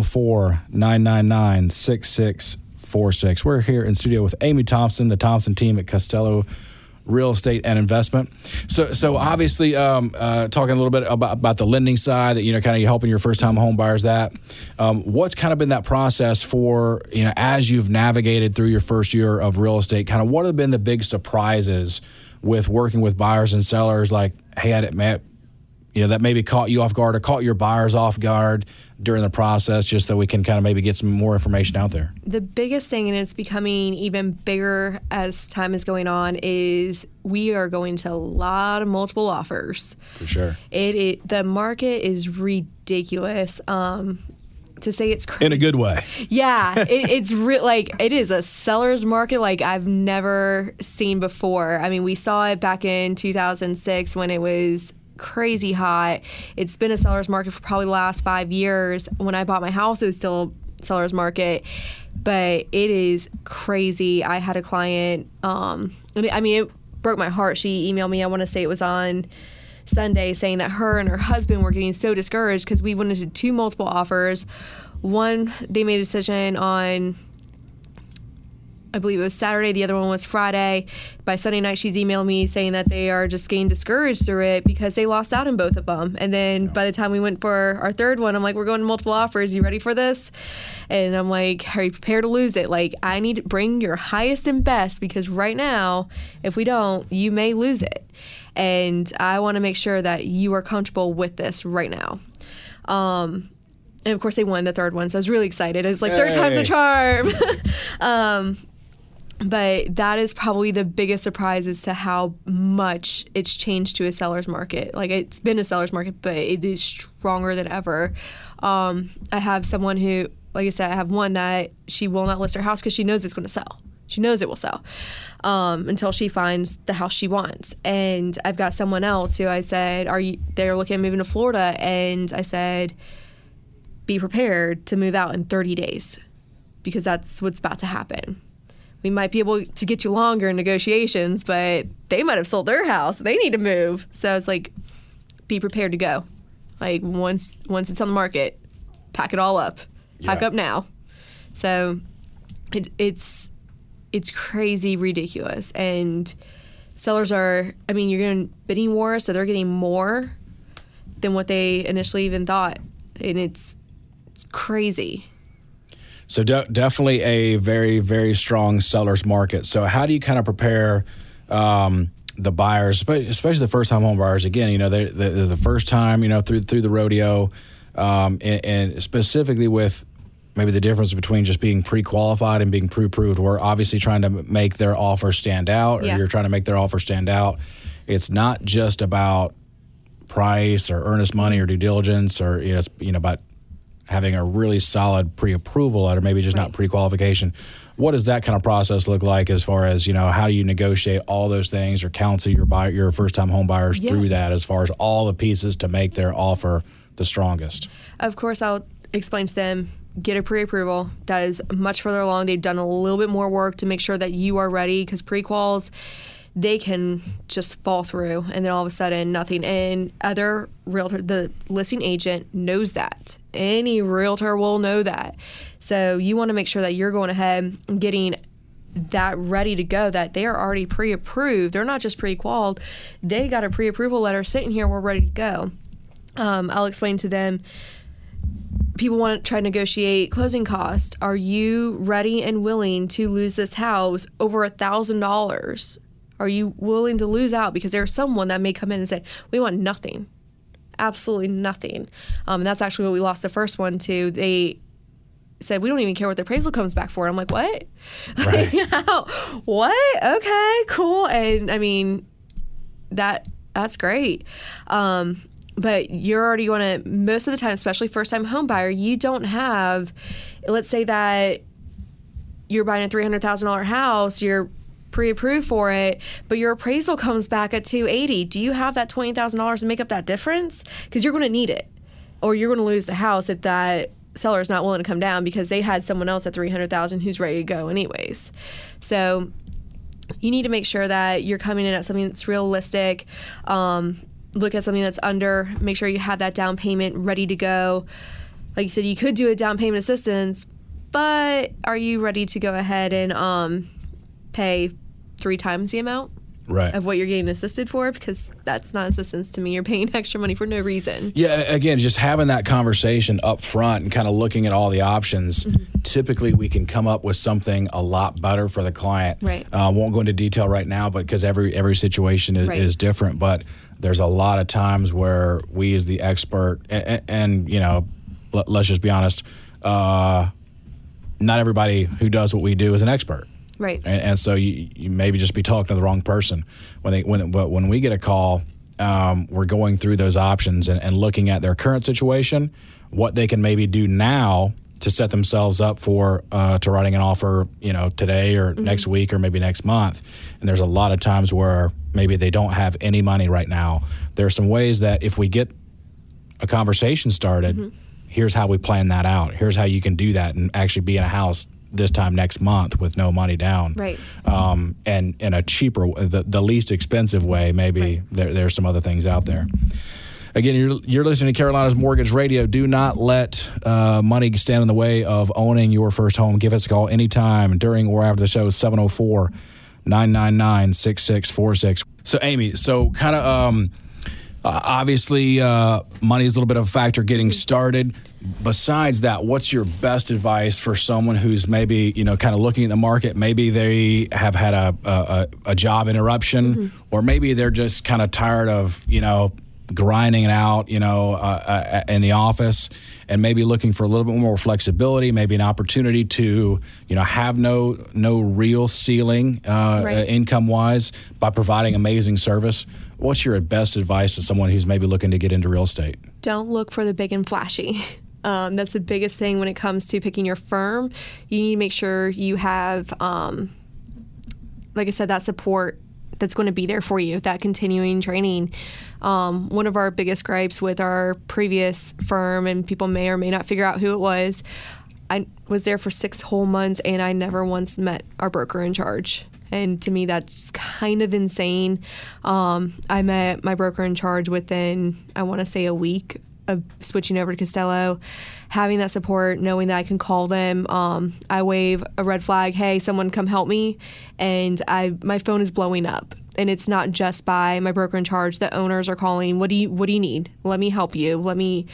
704-999-6646. We're here in studio with Amy Thompson, the Thompson team at Costello Real Estate and Investment. So obviously, talking a little bit about the lending side, that kind of you're helping your first-time home buyers. What's kind of been that process for as you've navigated through your first year of real estate? Kind of what have been the big surprises with working with buyers and sellers? Like, hey, that maybe caught you off guard or caught your buyers off guard during the process, just so we can kind of maybe get some more information out there. The biggest thing, and it's becoming even bigger as time is going on, is we are going to a lot of multiple offers. For sure. The market is ridiculous. to say it's crazy. In a good way. Yeah, it's like it is a seller's market like I've never seen before. I mean, we saw it back in 2006 when it was crazy hot. It's been a seller's market for probably the last 5 years. When I bought my house, it was still a seller's market, but it is crazy. I had a client, it broke my heart. She emailed me, I want to say it was on Sunday, saying that her and her husband were getting so discouraged because we went into 2 multiple offers. One, they made a decision on, I believe it was Saturday. The other one was Friday. By Sunday night, she's emailed me saying that they are just getting discouraged through it because they lost out on both of them. And then by the time we went for our third one, I'm like, we're going to multiple offers. You ready for this? And I'm like, are you prepared to lose it? Like, I need to bring your highest and best because right now, if we don't, you may lose it. And I want to make sure that you are comfortable with this right now. And of course, they won the third one, so I was really excited. It's like third time's a charm. But that is probably the biggest surprise as to how much it's changed to a seller's market. Like, it's been a seller's market, but it is stronger than ever. I have someone who, like I said, I have one that she will not list her house because she knows it's going to sell. She knows it will sell until she finds the house she wants. And I've got someone else who I said, they're looking at moving to Florida. And I said, be prepared to move out in 30 days because that's what's about to happen. We might be able to get you longer in negotiations, but they might have sold their house. They need to move. So it's like, be prepared to go. Like, once it's on the market, pack it all up. Pack up now. So it's crazy ridiculous. And sellers are, I mean, you're getting bidding wars, so they're getting more than what they initially even thought. And it's crazy. So definitely a very, very strong seller's market. So how do you kind of prepare the buyers, especially the first-time home buyers? Again, they're the first time, through the rodeo, and specifically with maybe the difference between just being pre-qualified and being pre-approved. We're obviously trying to make their offer stand out, or you're trying to make their offer stand out. It's not just about price or earnest money or due diligence, or it's about having a really solid pre-approval or maybe just not pre-qualification. What does that kind of process look like as far as, how do you negotiate all those things or counsel your first-time home buyers through that as far as all the pieces to make their offer the strongest? Of course, I'll explain to them, get a pre-approval. That is much further along. They've done a little bit more work to make sure that you are ready because pre-quals, they can just fall through and then all of a sudden nothing. And other realtor, the listing agent knows that. Any realtor will know that. So you want to make sure that you're going ahead and getting that ready to go, that they are already pre-approved. They're not just pre-qualified. They got a pre-approval letter sitting here. We're ready to go. I'll explain to them. People want to try to negotiate closing costs. Are you ready and willing to lose this house over $1,000? Are you willing to lose out? Because there's someone that may come in and say, we want nothing. Absolutely nothing. And that's actually what we lost the first one to. They said, we don't even care what the appraisal comes back for. And I'm like, what? Right. What? Okay, cool. And I mean, that's great. But you're already going to, most of the time, especially first-time home buyer, you don't have, let's say that you're buying a $300,000 house, you're pre-approved for it, but your appraisal comes back at $280,000. Do you have that $20,000 to make up that difference? Because you're going to need it, or you're going to lose the house if that seller is not willing to come down because they had someone else at $300,000 who's ready to go anyways. So you need to make sure that you're coming in at something that's realistic. Look at something that's under. Make sure you have that down payment ready to go. Like you said, you could do a down payment assistance, but are you ready to go ahead and pay 3 times the amount of what you're getting assisted for? Because that's not assistance to me. You're paying extra money for no reason. Yeah, again, just having that conversation up front and kind of looking at all the options, typically we can come up with something a lot better for the client. Right. Won't go into detail right now, but because every situation is different, but there's a lot of times where we as the expert, and let's just be honest, not everybody who does what we do is an expert. Right. And so you maybe just be talking to the wrong person. But when we get a call we're going through those options and looking at their current situation, what they can maybe do now to set themselves up for to writing an offer, today or next week or maybe next month. And there's a lot of times where maybe they don't have any money right now. There are some ways that if we get a conversation started, here's how we plan that out. Here's how you can do that and actually be in a house this time next month with no money down. Right. And in a cheaper, the least expensive way, maybe there's some other things out there. Again, you're listening to Carolina's Mortgage Radio. Do not let money stand in the way of owning your first home. Give us a call anytime during or after the show, 704-999-6646. So, Amy, kind of obviously money is a little bit of a factor getting started. Besides that, what's your best advice for someone who's maybe, kind of looking at the market? Maybe they have had a job interruption, or maybe they're just kind of tired of, grinding it out, in the office, and maybe looking for a little bit more flexibility, maybe an opportunity to, have no real ceiling income-wise by providing amazing service. What's your best advice to someone who's maybe looking to get into real estate? Don't look for the big and flashy. That's the biggest thing when it comes to picking your firm. You need to make sure you have, like I said, that support that's going to be there for you, that continuing training. One of our biggest gripes with our previous firm, and people may or may not figure out who it was, I was there for 6 whole months and I never once met our broker in charge. And to me, that's kind of insane. I met my broker in charge within, I want to say, a week of switching over to Costello. Having that support, knowing that I can call them, I wave a red flag, hey, someone come help me, and my phone is blowing up. And it's not just by my broker in charge. The owners are calling, what do you need? Let me help you.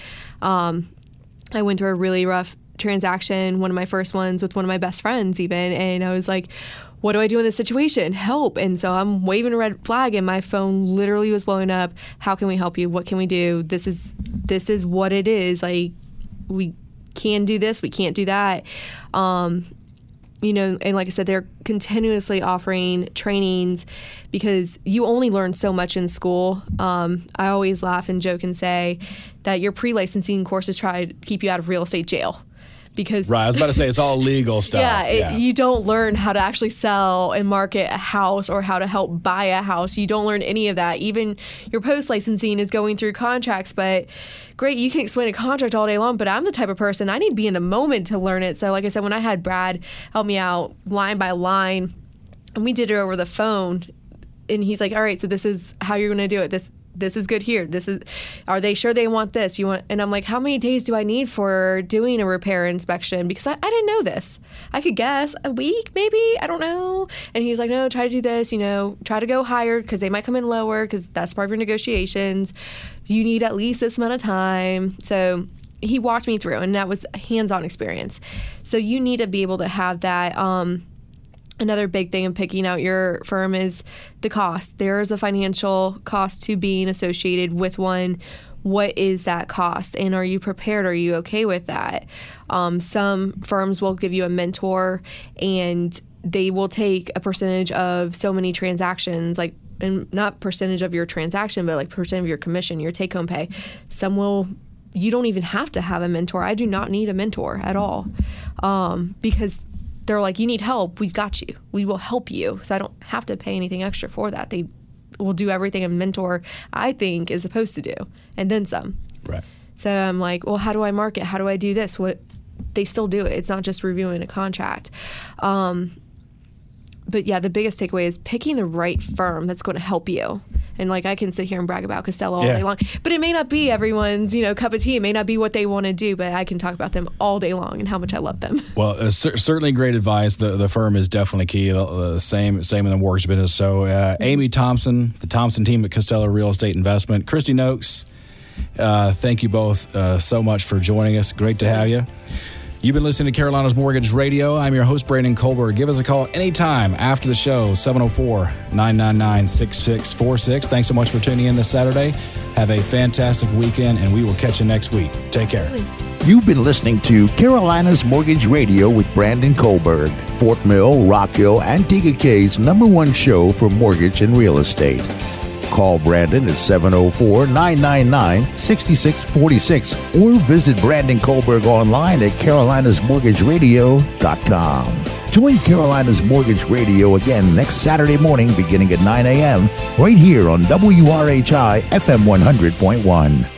I went through a really rough transaction, one of my first ones with one of my best friends even, and I was like, what do I do in this situation? Help. And so I'm waving a red flag and my phone literally was blowing up. How can we help you? What can we do? This is what it is. Like, we can do this, we can't do that. And like I said, they're continuously offering trainings because you only learn so much in school. I always laugh and joke and say that your pre-licensing courses try to keep you out of real estate jail. Because, right, I was about to say it's all legal stuff. You don't learn how to actually sell and market a house or how to help buy a house. You don't learn any of that. Even your post-licensing is going through contracts, but great, you can explain a contract all day long, but I'm the type of person, I need to be in the moment to learn it. So like I said, when I had Brad help me out line by line, and we did it over the phone, and he's like, all right, so this is how you're going to do it. This is good here. Are they sure they want this? And I'm like, how many days do I need for doing a repair inspection? Because I didn't know this. I could guess a week, maybe. I don't know. And he's like, no, try to do this, try to go higher because they might come in lower because that's part of your negotiations. You need at least this amount of time. So he walked me through, and that was a hands-on experience. So you need to be able to have that. Another big thing in picking out your firm is the cost. There is a financial cost to being associated with one. What is that cost? And are you prepared? Are you okay with that? Some firms will give you a mentor, and they will take a percentage of so many transactions, and not percentage of your transaction, but like percent of your commission, your take-home pay. You don't even have to have a mentor. I do not need a mentor at all, because they're like, you need help, we've got you. We will help you. So I don't have to pay anything extra for that. They will do everything a mentor, I think, is supposed to do, and then some. Right. So I'm like, well, how do I market? How do I do this? What? They still do it. It's not just reviewing a contract. But yeah, the biggest takeaway is picking the right firm that's going to help you. And I can sit here and brag about Costello all day long, but it may not be everyone's, cup of tea. It may not be what they want to do, but I can talk about them all day long and how much I love them. Well, certainly great advice. The firm is definitely key. Same in the mortgage business. So Amy Thompson, the Thompson team at Costello Real Estate Investment, Christy Noakes, thank you both so much for joining us. Great to have you. You've been listening to Carolina's Mortgage Radio. I'm your host, Brandon Colbert. Give us a call anytime after the show, 704-999-6646. Thanks so much for tuning in this Saturday. Have a fantastic weekend, and we will catch you next week. Take care. You've been listening to Carolina's Mortgage Radio with Brandon Colbert, Fort Mill, Rock Hill, and TKK's #1 show for mortgage and real estate. Call Brandon at 704-999-6646 or visit Brandon Kohlberg online at carolinasmortgageradio.com. Join Carolinas Mortgage Radio again next Saturday morning beginning at 9 a.m. right here on WRHI FM 100.1.